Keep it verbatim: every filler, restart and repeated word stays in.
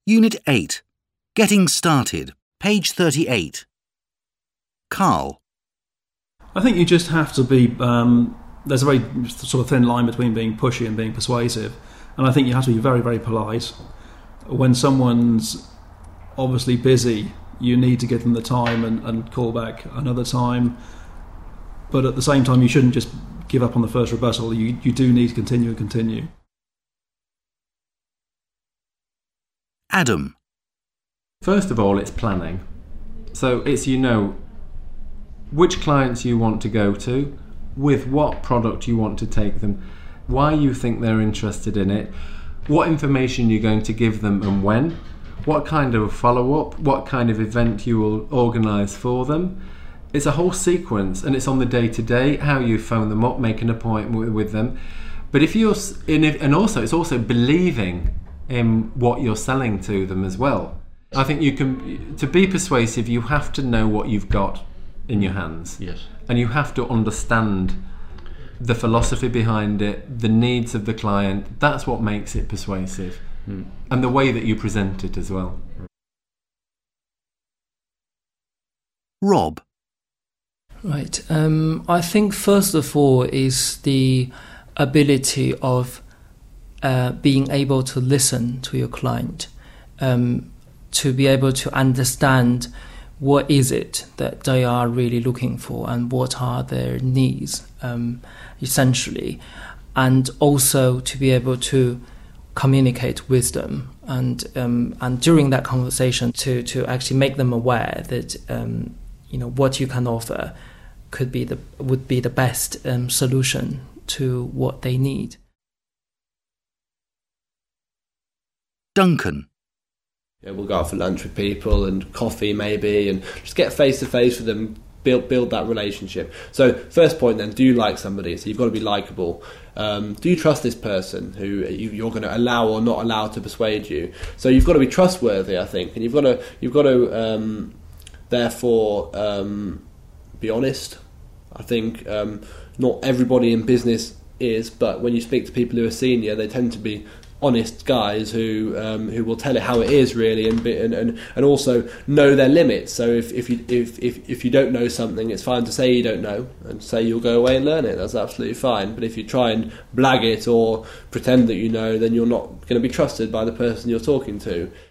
Unit eight. Getting Started. Page thirty-eight. Carl. I think you just have to be... Um, there's a very sort of thin line between being pushy and being persuasive. And I think you have to be very, very polite. When someone's obviously busy, you need to give them the time and, and call back another time. But at the same time, you shouldn't just give up on the first rebuttal. You, you do need to continue and continue. Adam. First of all, it's planning. So it's, you know, which clients you want to go to, with what product you want to take them, why you think they're interested in it, what information you're going to give them and when, what kind of follow-up, what kind of event you will organise for them. It's a whole sequence, and it's on the day-to-day, how you phone them up, make an appointment with them. But if you're, and also it's also believing in what you're selling to them as well. I think you can, to be persuasive, you have to know what you've got in your hands. Yes. And you have to understand the philosophy behind it, the needs of the client. That's what makes it persuasive. Mm. And the way that you present it as well. Rob. Right. Um, I think first of all is the ability of uh, being able to listen to your client, um, to be able to understand what is it that they are really looking for and what are their needs, um, essentially, and also to be able to communicate with them and um, and during that conversation to, to actually make them aware that um, you know what you can offer could be the would be the best um, solution to what they need. Duncan. Yeah, we'll go out for lunch with people and coffee maybe, and just get face to face with them, build build that relationship. So first point then, do you like somebody? So you've got to be likeable. Um, do you trust this person who you, you're going to allow or not allow to persuade you? So you've got to be trustworthy, I think, and you've got to you've got to um, therefore um, be honest. I think um, not everybody in business is, but when you speak to people who are senior, they tend to be honest guys who um, who will tell it how it is really, and, be, and and and also know their limits. So if if you if, if if you don't know something, it's fine to say you don't know and say you'll go away and learn it. That's absolutely fine. But if you try and blag it or pretend that you know, then you're not going to be trusted by the person you're talking to.